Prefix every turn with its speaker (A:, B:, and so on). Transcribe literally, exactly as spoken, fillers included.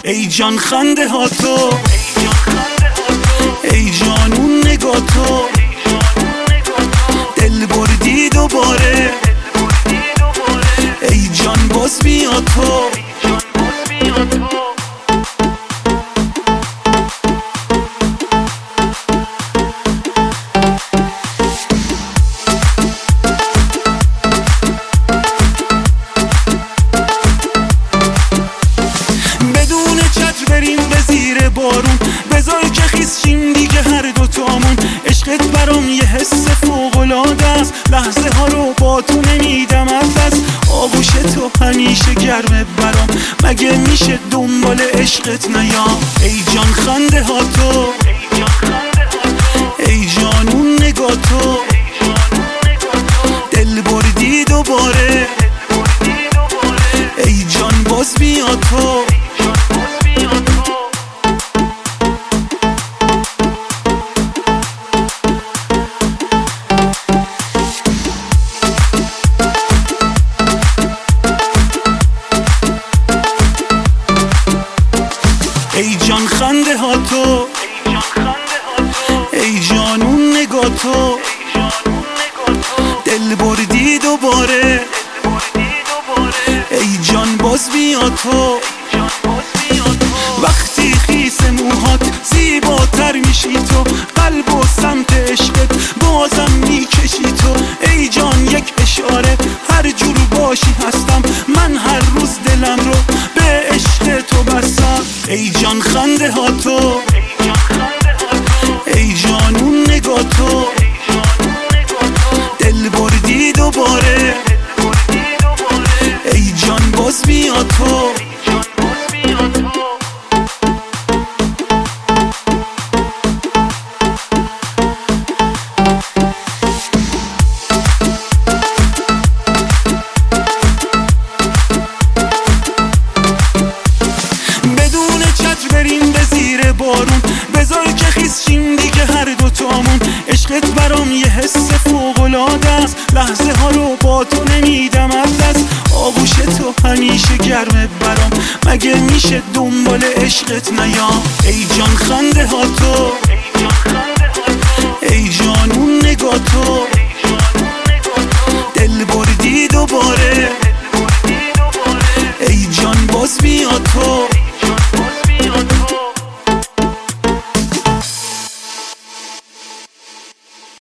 A: ای جان خنده ها تو، ای جان اون نگاه تو، دل بردی دوباره، ای جان باز بیا تو. بدون چتر بریم به زیر بارون، بذار که خیس شیم دیگه هر دوتامون. عشقت برام یه حس فوق‌العاده است، لحظه ها رو با تو نمیدم از دست. آغوش تو همیشه گرمه برام، مگه میشه دنبال عشقت نیام؟ ای جان خنده ها تو، ای جان اون نگاه تو، دل بردی دوباره، ای جان باز بیا تو. ای جان خنده ها تو، ای جان اون نگاه تو، دل بردی دوباره، ای جان باز بیا تو. وقتی خیس موهات زیباتر میشی تو، قلب و سمت عشقت بازم میکشی تو. ای جان یک اشاره، هر جور باشی هستم من، هر روز دلم رو به عشق تو بستم. ای جان خنده ها تو، ای جان اون نگاه تو، دل بردی دوباره، ای جان باز بیا تو. بریم به زیر بارون، بذار که خیس شیم دیگه هر دوتامون. عشقت برام یه حس فوق‌العاده است، لحظه ها رو با تو نمیدم از دست. آغوش تو همیشه گرمه برام، مگه میشه دنبال عشقت نیام؟ ای جان خنده ها تو، ای جان اون نگاه تو، دل بردی دوباره، ای جان باز بیا تو.